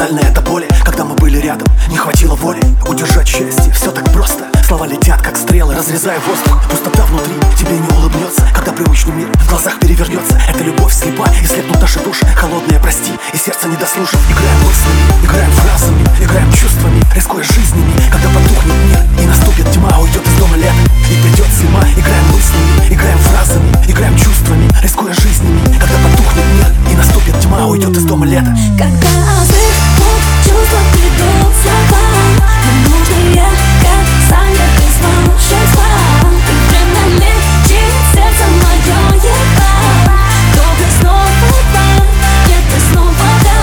банальное до боли. Когда мы были рядом, не хватило воли удержать счастье, все так просто. Слова летят, как стрелы, разрезая воздух. Пустота внутри тебе не улыбнется, когда привычный мир в глазах перевернется. Это любовь слепа, и слепнут наши души. Холодные, прости, и сердце не дослушав. Играем мыслями, играем фразами, играем чувствами, рискуя жизнями. Когда потухнет мир и наступит тьма, уйдет из дома лето и придет зима. Играем мыслями, играем фразами, играем чувствами, рискуя жизнями. Когда потухнет мир и наступит тьма, уйдет из дома лето. Когда остынут чувства, придут слова, нам нужно как саня без волшебства. И время лечит сердце мое едва. Только снова да, нет, и снова да.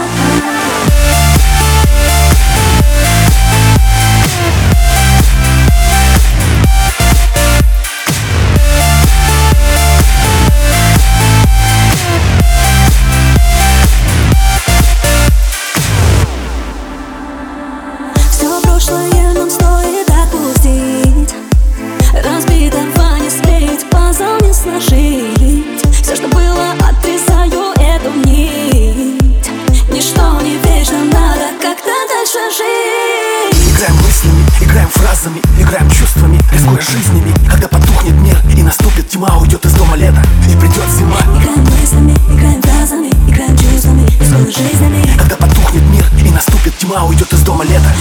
Прошлое нам стоит отпустить. Разбитого не склеить, пазл не сложить. Все, что было, отрезаю эту нить. Ничто не вечно, надо как-то дальше жить. Играем мыслями, играем фразами, играем чувствами, рискуя жизнями. Когда потухнет мир и наступит тьма, уйдет из дома лето и придет зима. Играем мыслями, играем фразами, играем чувствами, рискуя жизнями. Когда потухнет мир и наступит тьма, уйдет из дома лето